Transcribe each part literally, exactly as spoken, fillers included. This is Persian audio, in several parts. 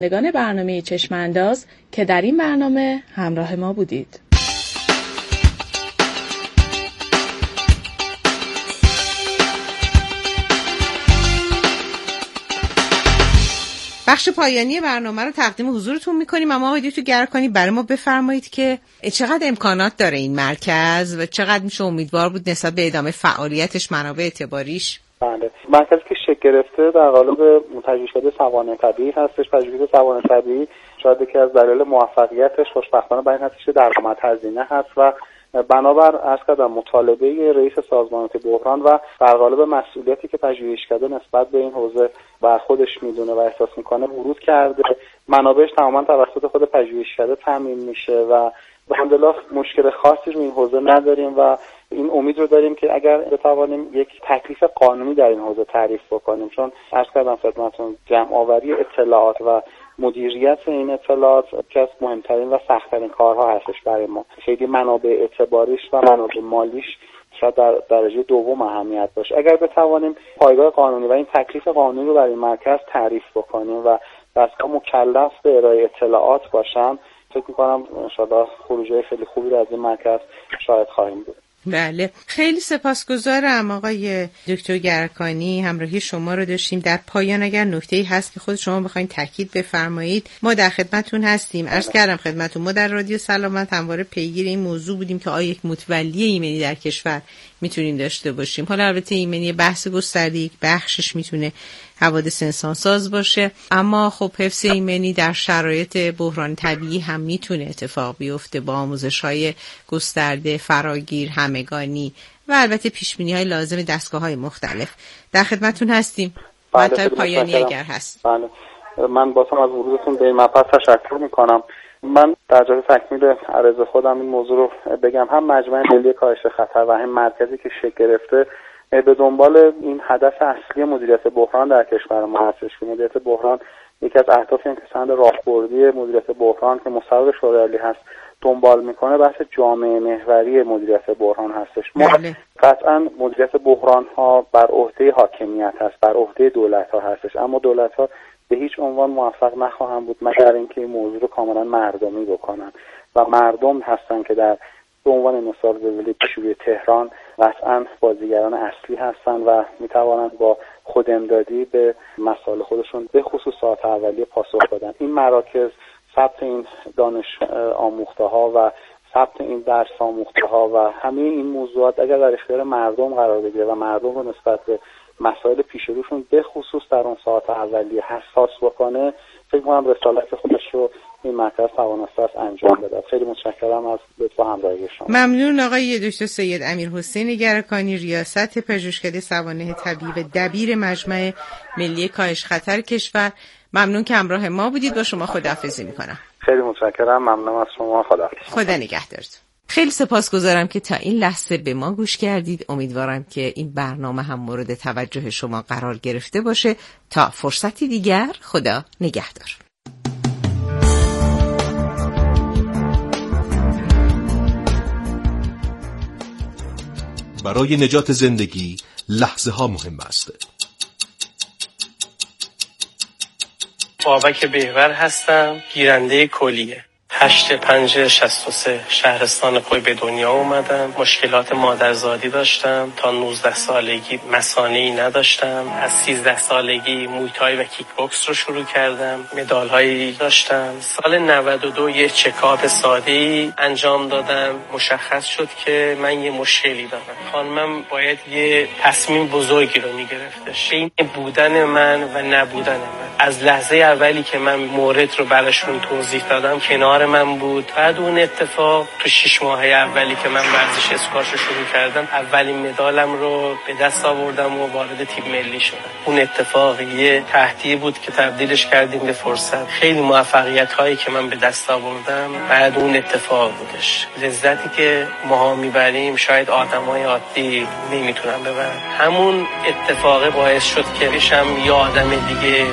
نگان برنامه چشمانداز که در این برنامه همراه ما بودید. بخش پایانی برنامه رو تقدیم حضورتون میکنیم، اما آقای دکتر گرکانی برای ما بفرمایید که چقدر امکانات داره این مرکز و چقدر میشه امیدوار بود نسبت به ادامه فعالیتش، منابع اعتباریش؟ بله، مرکزی که شکل گرفته در قالب پژوهشکده سوانح طبیعی هستش. پژوهشکده سوانح طبیعی شاید یکی از دلایل موفقیتش خوشبختانه بر این هستش که درآمد هزینه هست و بنابر عرض کردم مطالبه رئیس سازمان بحران و در قالب مسئولیتی که پژوهشکده نسبت به این حوزه بر خودش میدونه و احساس میکنه ورود کرده، منابعش تماما توسط خود پژوهشکده تامین میشه و الحمدلله مشکل خاصی رو این حوزه نداریم و این امید رو داریم که اگر بتوانیم یک تکلیف قانونی در این حوزه تعریف بکنیم، چون عرض کردم خدمتتون جمع آوری اطلاعات و مدیریت این اطلاعات یکی از مهمترین و سخت‌ترین کارها هستش برای ما. خیلی منابع اعتباریش و منابع مالیش شاید در درجه دوم اهمیت باشه. اگر بتوانیم پایگاه قانونی و این تکلیف قانونی رو برای این مرکز تعریف بکنیم و دستگاه مکلف به ارائه اطلاعات باشن، فکر می‌کنم انشاءالله خروجی خیلی خوبی رو از این مرکز شاهد خواهیم بود. بله، خیلی سپاسگزارم آقای دکتر گرکانی، همراهی شما رو داشتیم. در پایان اگر نکته‌ای هست که خود شما بخواید تاکید بفرمایید ما در خدمتتون هستیم. عرض کردم خدمتتون ما در رادیو سلامت همواره پیگیر این موضوع بودیم که آیا یک متولی ایمنی در کشور میتونیم داشته باشیم. حالا البته ایمنی بحث گسترده یک بخشش میتونه حوادث انسانساز باشه، اما خب حفظ ایمنی در شرایط بحران طبیعی هم میتونه اتفاق بیفته با آموزش‌های گسترده، فراگیر، همگانی و البته پیش‌بینی‌های لازم دستگاه‌های مختلف. در خدمتتون هستیم. مطلب پایانی اگر هست. بله، من بازم از ورودتون به این مبحث تشکر میکنم. من در جهت تکمیل عرض خودم این موضوع رو بگم، هم مجمع ملی کاهش خطر و هم مرکزی که شکل گرفته به دنبال این هدف اصلی مدیریت بحران در کشور ما هستش که مدیریت بحران یکی از اهداف این که سند راهبردی مدیریت بحران که مصوب شورای عالی هست دنبال میکنه بحث جامعه محوری مدیریت بحران هستش. ما قطعا مدیریت بحران ها بر عهده حاکمیت هست، بر عهده دولت ها هستش، اما دولت ها به هیچ عنوان موفق نخواهند بود مگر اینکه این موضوع رو کاملا مردمی بکنن و مردم هستن که در به عنوان مثال زلزله پیشگویی تهران قطعاً بازیگران اصلی هستند و میتوانند با خودامدادی به مسائل خودشون به خصوص ساعات اولیه پاسخ بدن. این مراکز ثبت این دانش آموخته ها و ثبت این درس آموخته ها و همه این موضوعات اگر در اختیار مردم قرار بگیره و مردم رو نسبت به مسائل پیش روشون به خصوص در اون ساعات اولیه حساس بکنه، فکر می‌کنم رسالت خودش رو این مرکز توانسته است انجام بده. خیلی متشکرم از لطف و همراهی شما. ممنون آقای دکتر سید امیرحسین گرکانی، ریاست پژوهشکده سوانح طبیعی و دبیر مجمع ملی کاهش خطر کشور. ممنون که همراه ما بودید. با شما خداحافظی می‌کنم. خیلی متشکرم. ممنونم از شما. خداحافظ. خدا نگهدارتون. خیلی سپاسگزارم که تا این لحظه به ما گوش کردید. امیدوارم که این برنامه هم مورد توجه شما قرار گرفته باشه. تا فرصتی دیگر، خدا نگهدار. برای نجات زندگی لحظه ها مهم است. بابک بهور هستم، گیرنده کلیه. هشت پنج شصت و سه شهرستان قوی به دنیا اومدم. مشکلات مادرزادی داشتم. تا نوزده سالگی مثانه‌ای نداشتم. از سیزده سالگی مویتای و کیک بوکس رو شروع کردم. مدال‌هایی داشتم. سال نود و دو یه چکاپ ساده‌ای انجام دادم. مشخص شد که من یه مشکلی دارم. خانمم باید یه تصمیم بزرگی رو می‌گرفتش بین بودن من و نبودن من. از لحظه اولی که من مورد رو براشون توضیح دادم کنار من بود. بعد اون اتفاق تو شش ماه اولی که من ورزش اسکواش رو شروع کردم، اولین مدالم رو به دست آوردم و وارد تیم ملی شدم. اون اتفاق یه تحدی بود که تبدیلش کردیم به فرصت. خیلی موفقیت هایی که من به دست آوردم بعد اون اتفاق بودش. لذتی که ماها میبریم شاید آدمای عادی نمیتونن ببرن. همون اتفاق باعث شد که بشم یه آدم دیگه.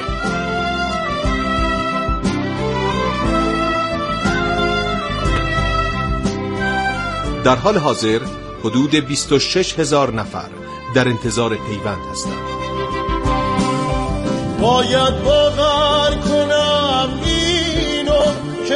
در حال حاضر حدود بیست و شش هزار نفر در انتظار پیوند هستند. باید باور کنم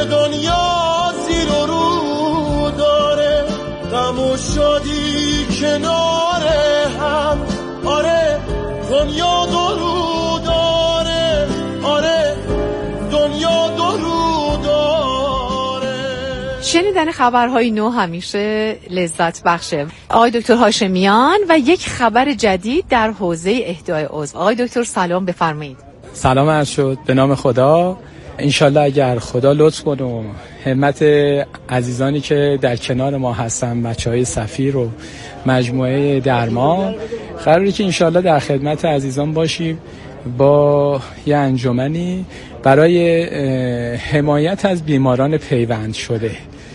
دنیا زیر و رو داره، غم و شادی کنار هم. آره دنیا دو رو داره، آره دنیا دو رو داره. شنیدن خبرهای نو همیشه لذت بخشه. آقای دکتر هاشمیان و یک خبر جدید در حوزه اهدای عضو. آقای دکتر سلام، بفرمایید. سلام عرض شد به نام خدا. انشالله اگر خدا لطف کنه و همت عزیزانی که در کنار ما هستن، بچهای سفیر و مجموعه درمان، قراره که انشالله در خدمت عزیزان باشیم با یه انجمنی برای حمایت از بیماران پیوند شده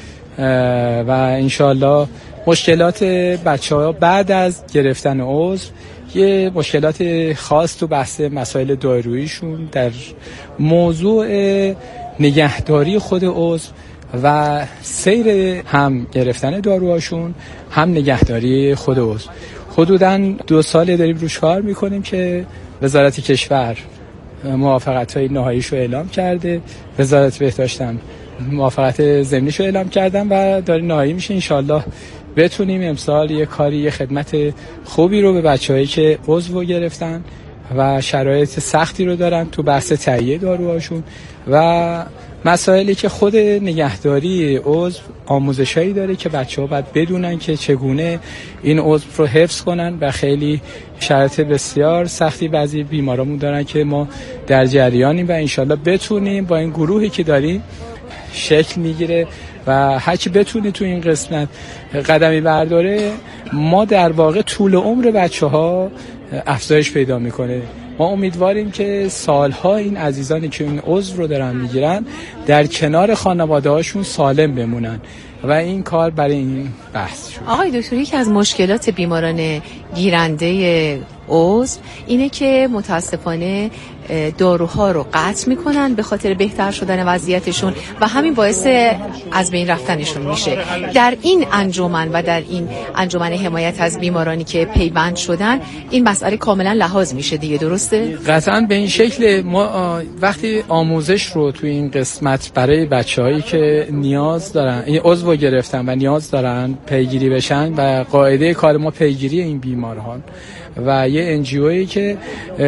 و انشالله مشکلات بچه‌ها بعد از گرفتن عضو، یه مشکلات خاص تو بحث مسائل داروییشون در موضوع نگهداری خود عضو و سیر هم گرفتن داروهاشون هم نگهداری خود عضو. حدوداً دو ساله داریم روش کار میکنیم که وزارت کشور موافقت‌های نهاییشو اعلام کرده، وزارت بهداشت هم موافقت ضمنیشو اعلام کردن و داره نهایی میشه. انشالله بتونیم امسال یه کاری، یه خدمت خوبی رو به بچه‌هایی که عضو گرفتن و شرایط سختی رو دارن تو بحث تهیه داروهاشون و مسائلی که خود نگهداری عضو آموزشایی داره که بچه‌ها باید بدونن که چگونه این عضو رو حفظ کنن و خیلی شرایط بسیار سختی بعضی بیمارامون دارن که ما در جریانیم و انشالله بتونیم با این گروهی که داریم شکل میگیره و هرچی بتونه تو این قسمت قدمی برداره، ما در واقع طول عمر بچه‌ها افزایش پیدا میکنه. ما امیدواریم که سالها این عزیزانی که این عضو رو دارن میگیرن در کنار خانواده هاشون سالم بمونن و این کار برای این بحث شد. آقای دکتر، یکی از مشکلات بیماران گیرنده عضو اینه که متاسفانه داروها رو قطع میکنن به خاطر بهتر شدن وضعیتشون و همین باعث از بین رفتنشون میشه. در این انجمن و در این انجمن حمایت از بیمارانی که پیوند شدن این مسئله کاملا لحاظ میشه دیگه، درسته؟ قطعا به این شکل ما وقتی آموزش رو تو این قسمت برای بچه‌هایی که نیاز دارن، این عضو گرفتن و نیاز دارن پیگیری بشن و قاعده کار ما پیگیری این بیماران و یه انجیویی که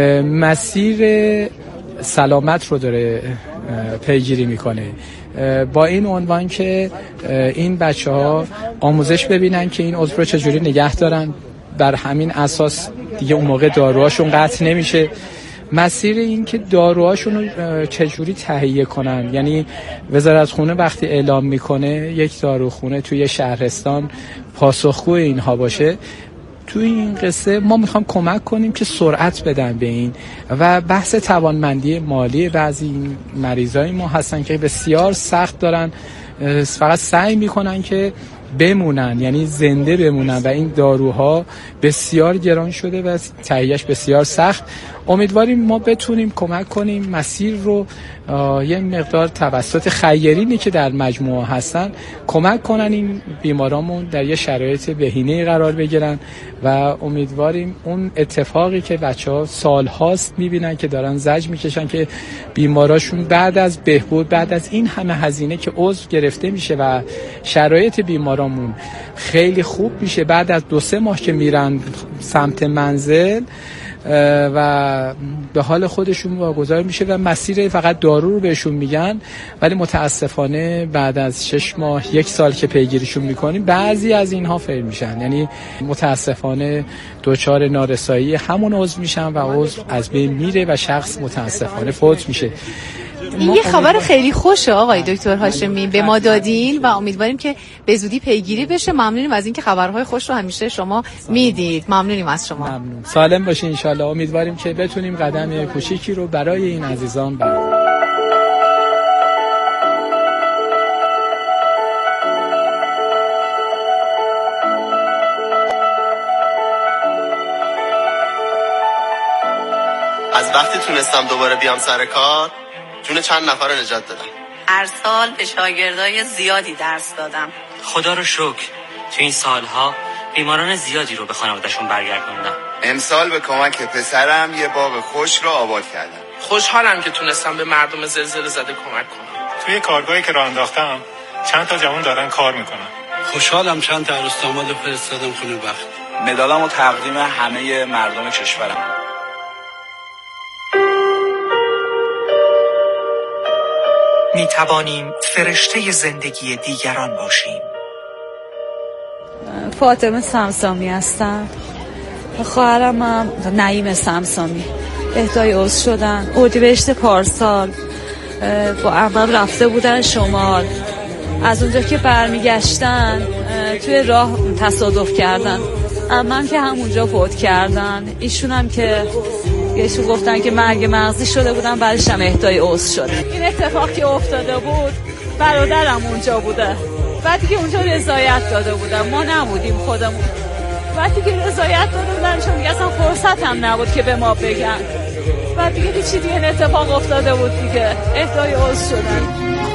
مسیر سلامت رو داره پیگیری میکنه، با این عنوان که این بچه ها آموزش ببینن که این عضو رو چجوری نگه دارن، در همین اساس دیگه اون موقع داروهاشون قطع نمیشه. مسیر این که داروهاشون رو چجوری تهیه کنن، یعنی وزارتخونه وقتی اعلام میکنه یک داروخونه توی شهرستان پاسخگو اینها باشه، توی این قصه ما میخوام کمک کنیم که سرعت بدن به این و بحث توانمندی مالی بعضی مریضای ما هستن که بسیار سخت دارن، فقط سعی میکنن که بمونن، یعنی زنده بمونن و این داروها بسیار گران شده و تهیه‌اش بسیار سخت. امیدواریم ما بتونیم کمک کنیم مسیر رو یه مقدار توسط خیرینی که در مجموعه هستن کمک کنن این بیمارامون در یه شرایط بهینه قرار بگیرن و امیدواریم اون اتفاقی که بچه‌ها سال‌هاست می‌بینن که دارن زجر می‌کشن که بیماراشون بعد از بهبود، بعد از این همه هزینه که عضو گرفته میشه و شرایط بیمارامون خیلی خوب میشه، بعد از دو سه ماه که میرن سمت منزل و به حال خودشون واگذار میشه و مسیر فقط دارو رو بهشون میگن، ولی متاسفانه بعد از شش ماه یک سال که پیگیریشون میکنیم بعضی از اینها فیل میشن، یعنی متاسفانه دچار نارسایی همون عضو میشن و عضو از بین میره و شخص متاسفانه فوت میشه. این یه خبر خیلی خوشه آقای دکتر هاشمی به ما دادین و امیدواریم که به زودی پیگیری بشه. ممنونیم از اینکه خبرهای خوش رو همیشه شما میدید. ممنونیم از شما. ممنون. سالم باشین ان شاء الله. امیدواریم که بتونیم قدم کوچیکی رو برای این عزیزان برداریم. از وقتی تونستم دوباره بیام سر کار جون چند نفر رو نجات دادم. هر سال به شاگردای زیادی درس دادم. خدا رو شکر تو این سالها بیماران زیادی رو به خانواده‌شون برگردوندم. امسال به کمک پسرم یه باغ خوش رو آباد کردم. خوشحالم که تونستم به مردم زلزله زده کمک کنم. توی کارگاهی که راه انداختم چند تا جوان دارن کار میکنن. خوشحالم چند تا عروس داماد فرستادم خونه بخت. مدالمو تقدیم همه مردم کشورم. می توانیم فرشته زندگی دیگران باشیم. فاطمه سمسامی هستم. خواهرم هم نعیم سمسامی اهدای عضو شدن. اردیبهشت پارسال با اول رفته بودن شمال. از اونجا که برمیگشتن توی راه تصادف کردن. عمم که همونجا فوت کردن. ایشون هم که ایشون گفتن که مرگ مغزی شده بودن، بعدش هم اهدای عضو شده. این اتفاق که افتاده بود برادرم اونجا بوده. بعدی که اونجا رضایت داده بودن، ما نبودیم خودمون. بعدی که رضایت داده بودن چون دیگه اصلا فرصت هم نبود که به ما بگن. بعد دیگه هیچی دیگه این اتفاق افتاده بود دیگه اهدای عضو شدن.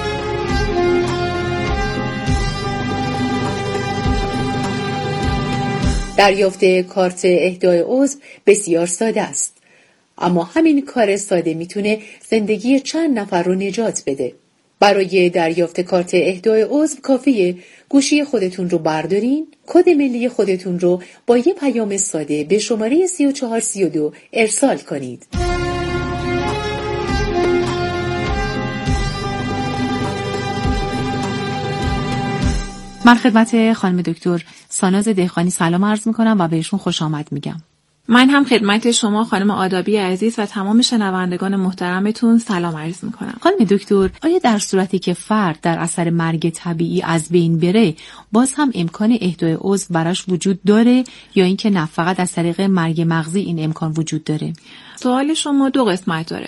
دریافت کارت اهدای عضو بسیار ساده است، اما همین کار ساده میتونه زندگی چند نفر رو نجات بده. برای دریافت کارت اهدای عضو کافیه گوشی خودتون رو بردارین، کد ملی خودتون رو با یه پیام ساده به شماره سی و چهار سی و دو ارسال کنید. من خدمت خانم دکتر ساناز دهقانی سلام عرض میکنم و بهشون خوش آمد میگم. من هم خدمت شما خانم آدابی عزیز و تمام شنوندگان محترمتون سلام عرض میکنم. خانم دکتر، آیا در صورتی که فرد در اثر مرگ طبیعی از بین بره باز هم امکان اهدای عضو براش وجود داره یا اینکه نه فقط از طریق مرگ مغزی این امکان وجود داره؟ سوال شما دو قسمت داره.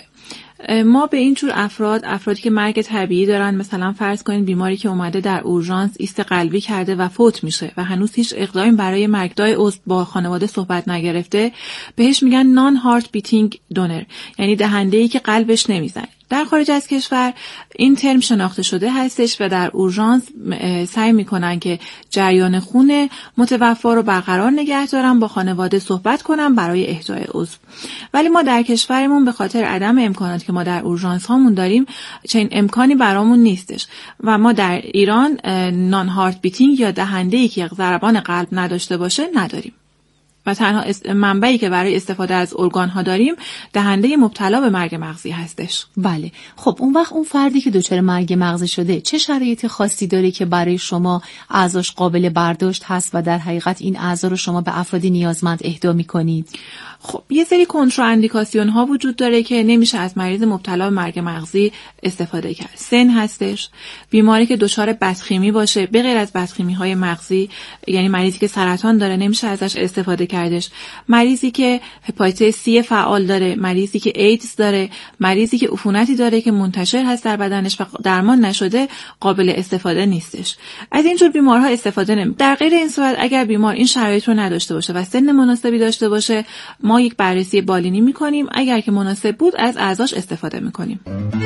ما به این جور افراد افرادی که مرگ طبیعی دارن، مثلا فرض کنین بیماری که اومده در اورژانس ایست قلبی کرده و فوت میشه و هنوز هیچ اقدامی برای مرگدای عضو با خانواده صحبت نگرفته، بهش میگن نان هارت بیتینگ دونر، یعنی دهنده‌ای که قلبش نمیزنه. در خارج از کشور این ترم شناخته شده هستش و در اورژانس سعی میکنن که جریان خون متوفا رو برقرار نگه دارن، با خانواده صحبت کنن برای اهدای عضو. ولی ما در کشورمون به خاطر عدم امکاناتی که ما در اورژانس هامون داریم چنین امکانی برامون نیستش و ما در ایران نان هارت بیتینگ یا دهنده‌ای که ضربان قلب نداشته باشه نداریم و تنها منبعی که برای استفاده از ارگان ها داریم دهنده مبتلا به مرگ مغزی هستش. بله. خب اون وقت اون فردی که دچار مرگ مغزی شده چه شرایط خاصی داره که برای شما اعضاش قابل برداشت هست و در حقیقت این اعضا رو شما به افرادی نیازمند اهدا می‌کنید؟ خب یه سری کنتراندیکاسیون ها وجود داره که نمیشه از مریض مبتلا به مرگ مغزی استفاده کرد. سن هستش، بیماری که دچار بدخیمی باشه، به غیر از بدخیمی های مغزی، یعنی مریضی که سرطان داره نمیشه ازش استفاده کردش، مریضی که هپاتیت سی فعال داره، مریضی که ایدز داره، مریضی که عفونتی داره که منتشر هست در بدنش و درمان نشده قابل استفاده نیستش. از این جور بیمارها استفاده نمی. در غیر این صورت اگر بیمار این شرایط رو نداشته باشه و سن مناسبی داشته باشه، ما یک بررسی بالینی میکنیم، اگر که مناسب بود از اعضاش استفاده میکنیم.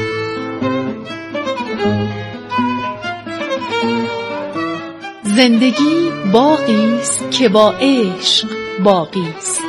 زندگی باغی است که با عشق باقی است.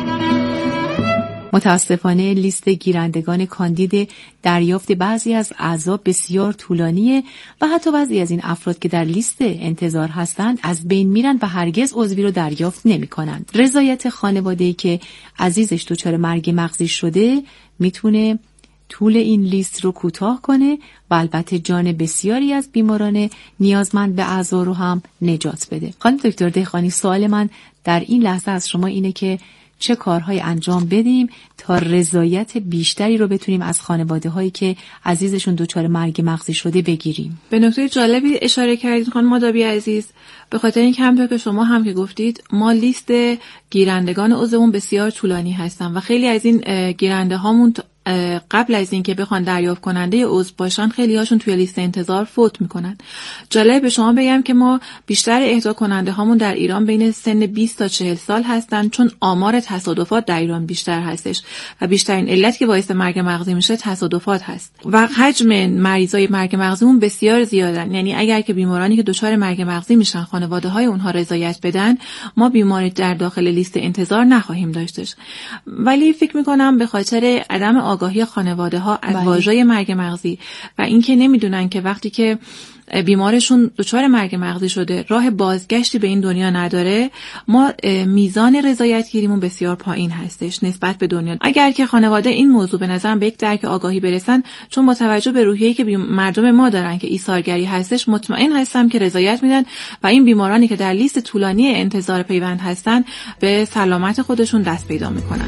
متاسفانه لیست گیرندگان کاندید دریافت بعضی از اعضا بسیار طولانیه و حتی بعضی از این افراد که در لیست انتظار هستند از بین میرن و هرگز عضوی رو دریافت نمی کنند. رضایت خانواده‌ای که عزیزش دچار مرگ مغزی شده میتونه طول این لیست رو کوتاه کنه و البته جان بسیاری از بیماران نیازمند به اعضا رو هم نجات بده. خانم دکتر دهقانی، سوال من در این لحظه از شما اینه که چه کارهای انجام بدیم تا رضایت بیشتری رو بتونیم از خانواده هایی که عزیزشون دچار مرگ مغزی شده بگیریم؟ به نکته جالبی اشاره کردید خانم آدابی عزیز، به خاطر اینکه همونطور که شما هم که گفتید ما لیست گیرندگان عضومون بسیار طولانی هستن و خیلی از این گیرنده هامون قبل از اینکه بخوان دریافت کننده عضو باشن خیلی هاشون توی لیست انتظار فوت میکنن. جالب به شما بگم که ما بیشتر اهدا کننده هامون در ایران بین سن بیست تا چهل سال هستن، چون آمار تصادفات در ایران بیشتر هستش و بیشترین علت که باعث مرگ مغزی میشه تصادفات هست و حجم مریضای مرگ مغزیمون بسیار زیادن. یعنی اگر که بیمارانی که دچار مرگ مغزی میشن خانواده های اونها رضایت بدن، ما بیماری در داخل لیست انتظار نخواهیم داشتش. ولی فکر میکنم به خاطر عدم آگاهی خانواده ها از واژه مرگ مغزی و اینکه نمیدونن که وقتی که بیمارشون دچار مرگ مغزی شده راه بازگشتی به این دنیا نداره، ما میزان رضایت گیریمون بسیار پایین هستش نسبت به دنیا. اگر که خانواده این موضوع به نظرم به یک درک آگاهی برسن، چون با توجه به روحیه‌ای که مردم ما دارن که ایثارگری هستش، مطمئن هستم که رضایت میدن و این بیمارانی که در لیست طولانی انتظار پیوند هستن به سلامت خودشون دست پیدا میکنن.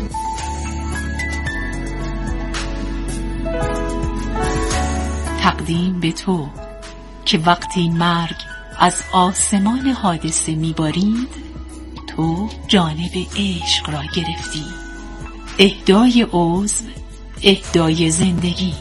تقدیم به تو که وقتی مرگ از آسمان حادثه میبارید، تو جانب عشق را گرفتی. اهدای عضو، اهدای زندگی.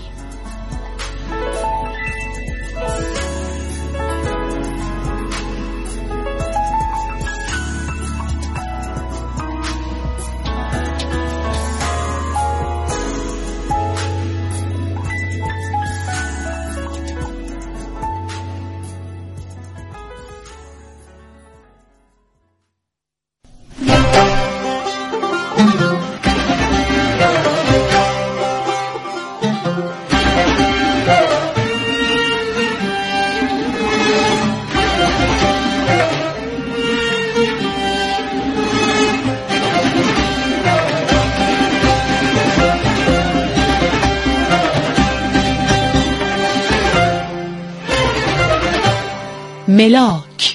ملاک.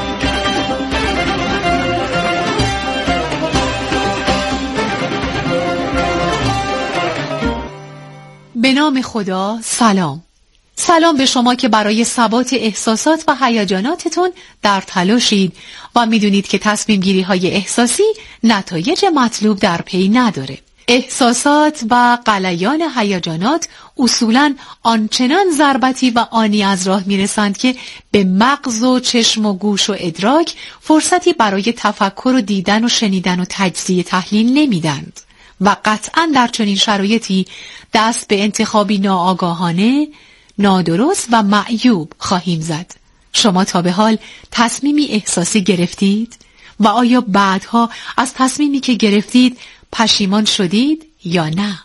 به نام خدا. سلام. سلام به شما که برای ثبات احساسات و هیجاناتتون در تلاشید و میدونید که تصمیم گیری های احساسی نتایج مطلوب در پی نداره. احساسات و غلیان هیجانات اصولاً آنچنان ضربتی و آنی از راه میرسند که به مغز و چشم و گوش و ادراک فرصتی برای تفکر و دیدن و شنیدن و تجزیه تحلیل نمیدند و قطعاً در چنین شرایطی دست به انتخابی ناآگاهانه، نادرست و معیوب خواهیم زد. شما تا به حال تصمیمی احساسی گرفتید و آیا بعدها از تصمیمی که گرفتید پشیمان شدید یا نه؟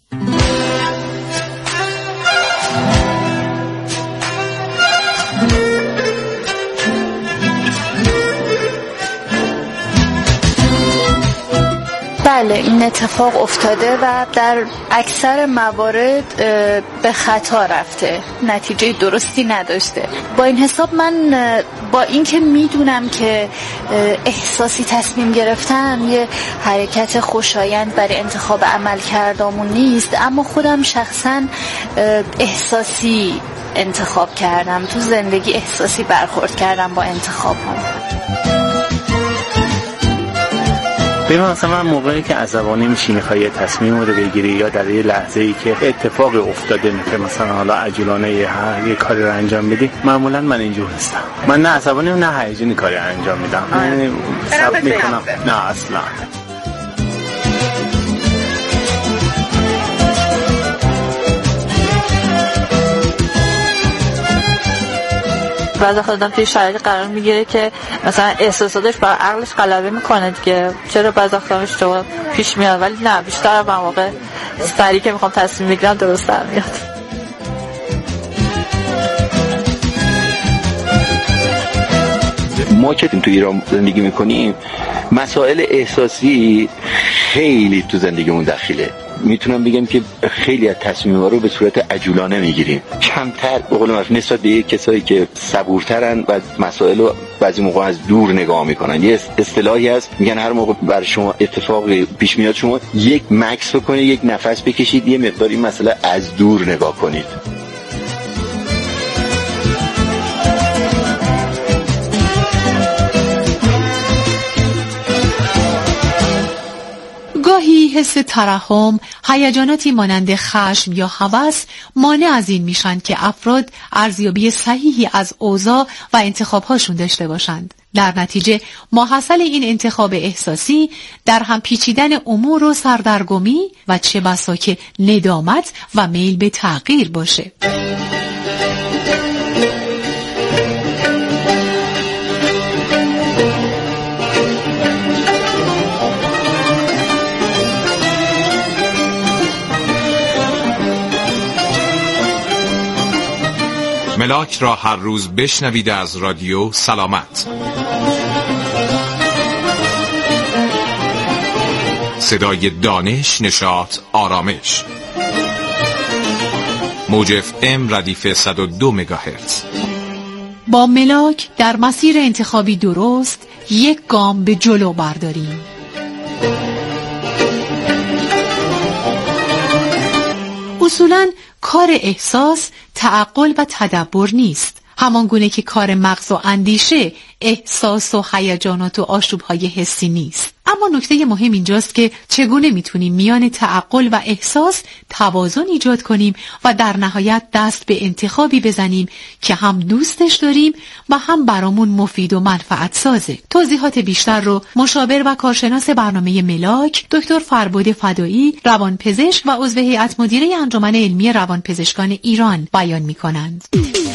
بله، این اتفاق افتاده و در اکثر موارد به خطا رفته، نتیجه درستی نداشته. با این حساب من با اینکه میدونم که احساسی تصمیم گرفتن یه حرکت خوشایند برای انتخاب عمل کردامون نیست، اما خودم شخصا احساسی انتخاب کردم، تو زندگی احساسی برخورد کردم با انتخاب هم. ببین مثلا من موقعی که عصبانی میشی میخوای یه تصمیم رو بگیری یا در یه لحظه‌ای که اتفاق افتاده میشه مثلا حالا عجولانه یه, یه کاری رو انجام بدی، معمولا من اینجور هستم. من نه عصبانی و نه هیجانی کاری انجام میدم. یعنی صبر میکنم. نه اصلا. بعضی خودم توی شرایط قرار میگیره که مثلا احساساتش با عقلش غلبه میکنه دیگه، چرا بعضی وقتا اشتباه پیش میاد، ولی نه، بیشتر من واقعا سریع که میخوام تصمیم بگیرم درست در میاد. ما که تو ایران زندگی میکنیم مسائل احساسی خیلی تو زندگیمون دخیله. میتونم بگم که خیلی از تصمیم‌ها رو به صورت عجولانه میگیریم، کمتر به قول معروف نسبت به کسایی که صبورترن و مسائل رو بعضی موقع از دور نگاه میکنن. یه اصطلاحی هست میگن هر موقع برای شما اتفاقی پیش میاد شما یک مکث بکنید، یک نفس بکشید، یه مقدار این مسئله از دور نگاه کنید. گاهی حس ترحم، هیجاناتی مانند خشم یا هوس مانع از این میشن که افراد ارزیابی صحیحی از اوضاع و انتخابهاشون داشته باشند. در نتیجه ماحصل این انتخاب احساسی در هم پیچیدن امور و سردرگمی و چه بسا که ندامت و میل به تغییر باشه. ملاک را هر روز بشنوید از رادیو سلامت. صدای دانش، نشاط، آرامش. موج اف ام ردیف صد و دو مگاهرتز. با ملاک در مسیر انتخابی درست یک گام به جلو برداریم. اصولاً کار احساس تعقل و تدبر نیست، همان گونه که کار مغز و اندیشه احساس و هیجانات و آشوب‌های حسی نیست. اما نکته مهم اینجاست که چگونه میتونیم میان تعقل و احساس توازن ایجاد کنیم و در نهایت دست به انتخابی بزنیم که هم دوستش داریم و هم برامون مفید و منفعت سازه. توضیحات بیشتر رو مشاور و کارشناس برنامه ملاک دکتر فربود فدایی، روانپزشک و عضو هیئت مدیره انجمن علمی روانپزشکان ایران بیان میکنند.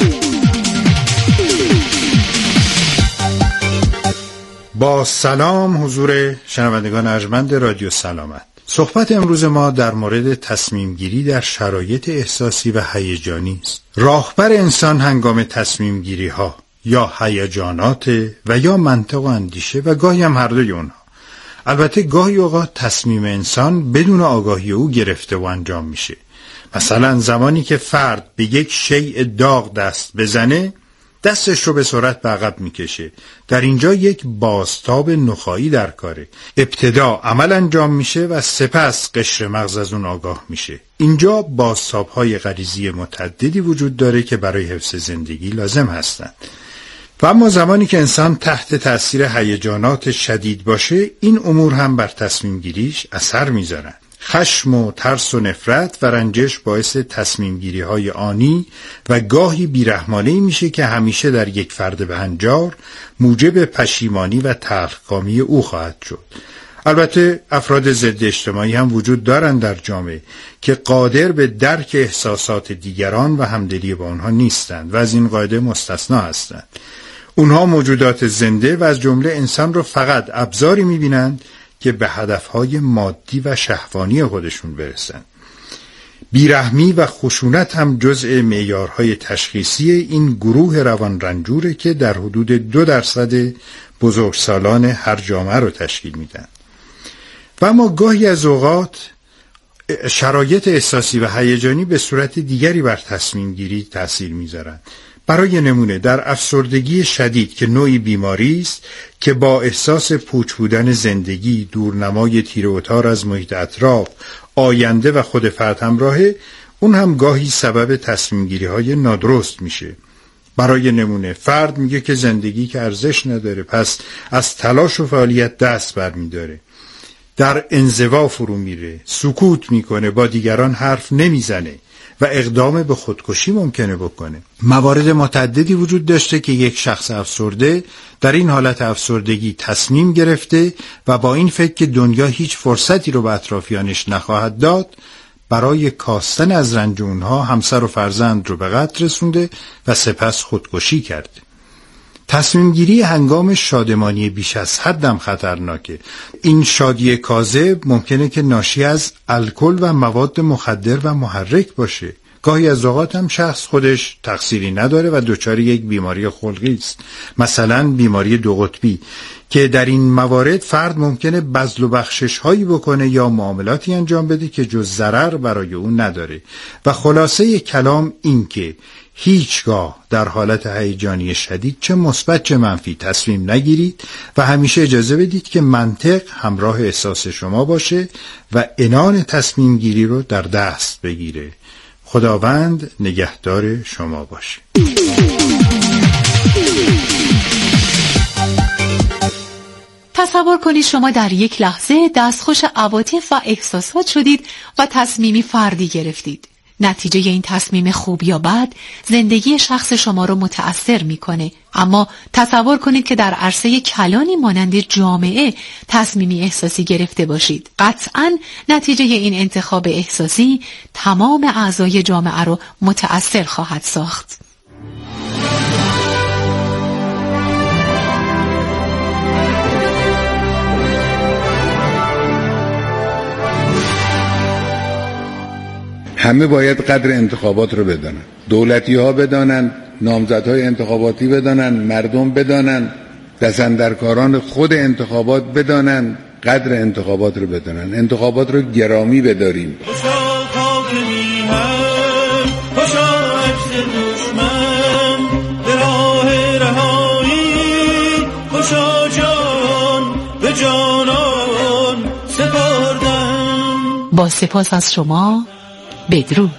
با سلام حضور شنوندگان ارجمند رادیو سلامت. صحبت امروز ما در مورد تصمیم گیری در شرایط احساسی و هیجانی است. راهبر انسان هنگام تصمیم گیری ها یا هیجانات و یا منطق و اندیشه و گاهی هم هر دوی اونها. البته گاهی اوقات تصمیم انسان بدون آگاهی او گرفته و انجام میشه. مثلا زمانی که فرد به یک شیء داغ دست بزنه، دستش رو به سرعت به عقب میکشه. در اینجا یک بازتاب نخایی در کاره. ابتدا عمل انجام میشه و سپس قشر مغز از اون آگاه میشه. اینجا بازتاب‌های غریزی متعددی وجود داره که برای حفظ زندگی لازم هستند. و اما زمانی که انسان تحت تأثیر هیجانات شدید باشه، این امور هم بر تصمیم گیریش اثر میذارن. خشم و ترس و نفرت و رنجش باعث تصمیم گیری های آنی و گاهی بیرحمانه‌ای میشه که همیشه در یک فرد بهنجار موجب پشیمانی و تلخکامی او خواهد شد. البته افراد ضد اجتماعی هم وجود دارند در جامعه که قادر به درک احساسات دیگران و همدلی با آنها نیستند و از این قاعده مستثنا هستند. اونها موجودات زنده و از جمله انسان رو فقط ابزاری میبینند که به هدفهای مادی و شهوانی خودشون برسن. بیرحمی و خشونت هم جزء معیارهای تشخیصی این گروه روان رنجوره که در حدود دو درصد بزرگسالان هر جامعه رو تشکیل میدن. و اما گاهی از اوقات شرایط احساسی و هیجانی به صورت دیگری بر تصمیم گیری تأثیر میذارن. برای نمونه در افسردگی شدید که نوعی بیماری است که با احساس پوچ بودن زندگی، دورنمای تیره و تار از محیط اطراف، آینده و خود فرد همراهه، اون هم گاهی سبب تصمیم گیری های نادرست میشه. برای نمونه فرد میگه که زندگی که ارزش نداره، پس از تلاش و فعالیت دست برمیداره. در انزوا فرو میره، سکوت میکنه، با دیگران حرف نمیزنه و اقدام به خودکشی ممکنه بکنه. موارد متعددی وجود داشته که یک شخص افسرده در این حالت افسردگی تصمیم گرفته و با این فکر که دنیا هیچ فرصتی رو به اطرافیانش نخواهد داد، برای کاستن از رنج اونها همسر و فرزند رو به قتل رسونده و سپس خودکشی کرده. تصمیم گیری هنگام شادمانی بیش از حد هم خطرناکه. این شادی کاذب ممکنه که ناشی از الکل و مواد مخدر و محرک باشه. گاهی از اوقات هم شخص خودش تقصیری نداره و دچار یک بیماری خلقی است، مثلا بیماری دو قطبی، که در این موارد فرد ممکنه بذل و بخشش هایی بکنه یا معاملاتی انجام بده که جز ضرر برای اون نداره. و خلاصه کلام این که هیچگاه در حالت هیجانی شدید چه مثبت چه منفی تصمیم نگیرید و همیشه اجازه بدید که منطق همراه احساس شما باشه و عنان تصمیم گیری رو در دست بگیره. خداوند نگهدار شما باشه. تصور کنید شما در یک لحظه دستخوش عواطف و احساسات شدید و تصمیمی فردی گرفتید. نتیجه این تصمیم خوب یا بد زندگی شخص شما رو متأثر میکنه. اما تصور کنید که در عرصه کلانی مانند جامعه تصمیمی احساسی گرفته باشید. قطعاً نتیجه این انتخاب احساسی تمام اعضای جامعه رو متأثر خواهد ساخت. همه باید قدر انتخابات رو بدانن. دولتی ها بدانن، نامزدهای انتخاباتی بدانن، مردم بدانن، دستاندرکاران خود انتخابات بدانن، قدر انتخابات رو بدانن، انتخابات رو گرامی بداریم. با سپاس از شما، بدرود.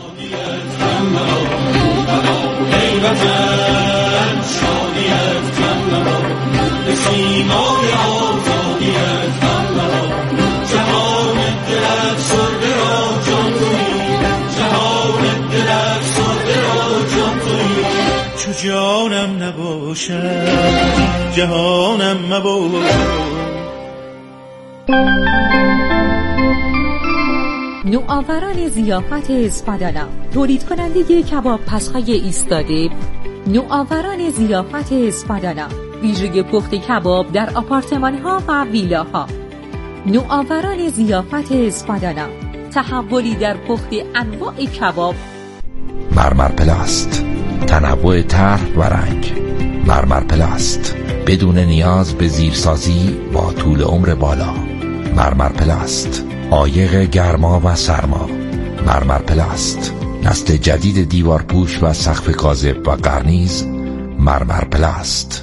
جانم نباشد جهانم مباشد. نوآوران ضیافت اسپادانا، تولید کننده کباب پس‌های ایستاده. نوآوران ضیافت اسپادانا، ویژگی پخت کباب در آپارتمان‌ها و ویلاها. نوآوران ضیافت اسپادانا، تحولی در پخت انواع کباب. مرمر پلاست، تنوع طرح و رنگ. مرمر پلاست، بدون نیاز به زیرسازی با طول عمر بالا. مرمر پلاست، عایق گرما و سرما. مرمر پلاست، نسل جدید دیوارپوش و سقف کاذب و قرنیز. مرمر پلاست.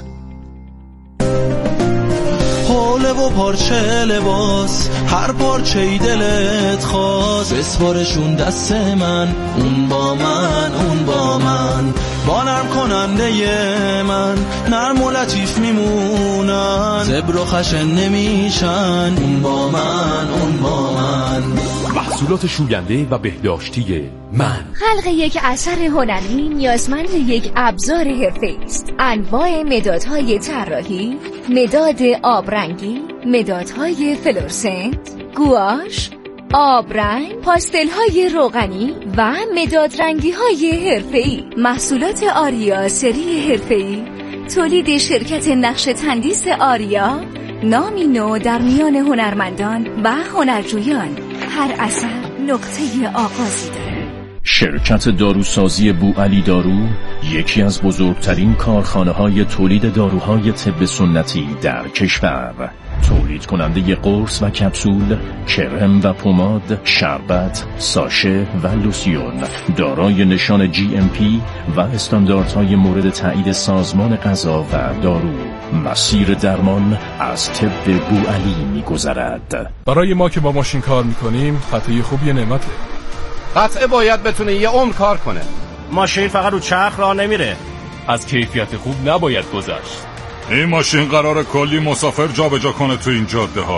حاله و پارچه لباس، هر پارچه ای دلت خواست، بسپارشون دست من، اون با من، اون با من، با نرم کننده من، نرم و لطیف میمونن، زبر و خشن نمیشن، اون با من، اون با من. محصولات شوینده و بهداشتی من. خلق یک اثر هنری نیازمند یک ابزار حرفه‌ای است. انواع مدادهای طراحی، مداد آبرنگی، مدادهای فلورسنت، گواش، آبرنگ، پاستل‌های روغنی و مداد رنگی‌های حرفه‌ای. محصولات آریا سری حرفه‌ای، تولید شرکت نقش تندیس آریا، نامی نو در میان هنرمندان و هنرجویان. هر اثر نقطه آغازی داره. شرکت داروسازی بوعلی دارو، یکی از بزرگترین کارخانه‌های تولید داروهای طب سنتی در کشور. تولید کننده قرص و کپسول، کرم و پماد، شربت، ساشه و لوسیون، دارای نشان جی ام پی و استانداردهای مورد تایید سازمان غذا و دارو. مسیر درمان از طب بوعلی می‌گذرد. برای ما که با ماشین کار می‌کنیم، قطعه خوبی نعمته. قطعه باید بتونه یه عمر کار کنه. ماشین فقط رو چرخ راه نمیره. از کیفیت خوب نباید گذشت. این ماشین قراره کلی مسافر جابجا کنه تو این جاده ها.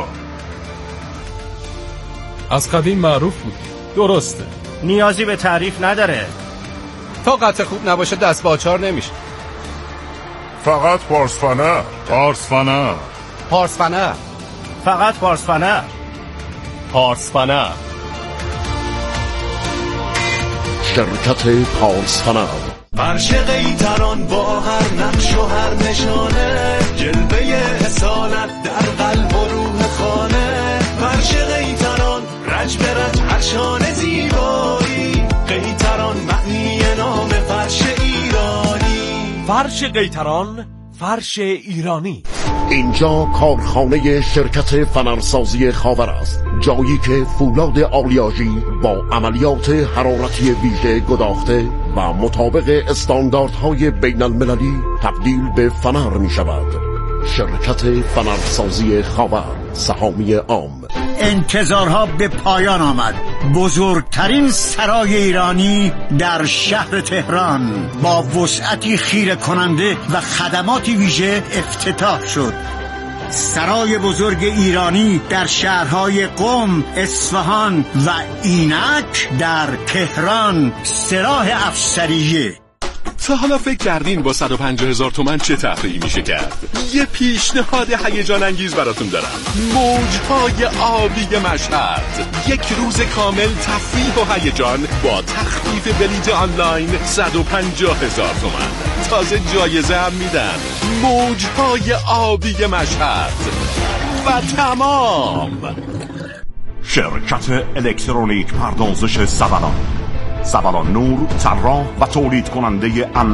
از قدیم معروف بود. درسته. نیازی به تعریف نداره. تا قطعه خوب نباشه دست با آچار نمیشه. فقط پارس فنر. پارس فنر. پارس فنر. فقط پارس فنر. پارس فنر. شرکت پارس فنر. فرش قیتران با هر نقش و هر نشانه، جلوه اصالت در قلب و روح خانه. فرش قیتران رج به رج هر شانه زیبایی، قیتران معنی نام فرش ایرانی. فرش قیتران، فرش ایرانی. اینجا کارخانه شرکت فنرسازی خاور است، جایی که فولاد آلیاژی با عملیات حرارتی ویژه گداخته و مطابق استانداردهای بین المللی تبدیل به فنر می شود. شرکت فنرسازی خاور، سهامی عام. انتظارها به پایان آمد. بزرگترین سرای ایرانی در شهر تهران با وسعتی خیره کننده و خدماتی ویژه افتتاح شد. سرای بزرگ ایرانی در شهرهای قم، اصفهان و اینک در تهران، سراح افسریه. تا حالا فکر کردین با صد و پنجاه هزار تومن چه تفریحی میشه کرد؟ یه پیشنهاد هیجان انگیز براتون دارم. موجهای آبی مشهد، یک روز کامل تفریح و هیجان با تخفیف بلیط آنلاین صد و پنجاه هزار تومن. تازه جایزه هم میدن. موجهای آبی مشهد و تمام. شرکت الکترونیک پردازش سبلان، سبلان نور، طراح و تولید کننده